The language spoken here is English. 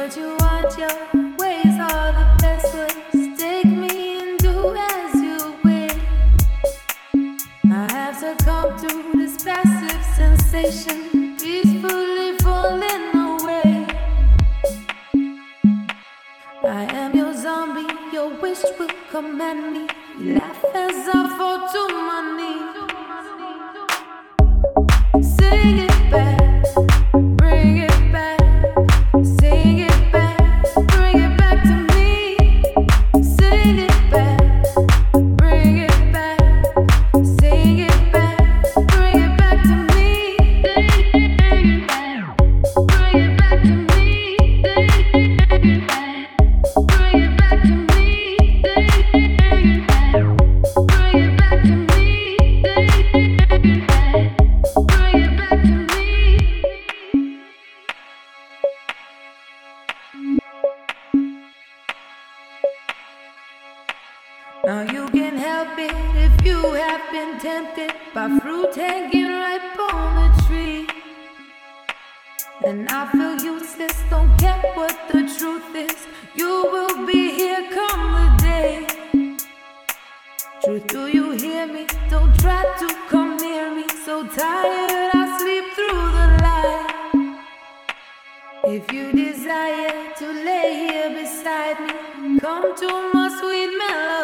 what you want, your ways are the best ways. Take me and do as you wish. I have succumbed to this passive sensation, peacefully falling away. I am your zombie, your wish will command me. You laugh as I fall to my knees. Sing it back, bring it back. Sing it back, bring it back to me. Sing it back, bring it back. Sing it back, bring it back to me. Bring it back, bring it back to me. Bring it back, bring it back to me. Bring it back, bring it back to me. Bring it back, bring it back to me. Now you can help it if you have been tempted by fruit hanging ripe on the tree. And I feel useless, don't care what the truth is. You will be here come the day. Truth, do you hear me? Don't try to come near me. So tired I sleep through the light. If you desire to lay here beside me, come to my sweet melody.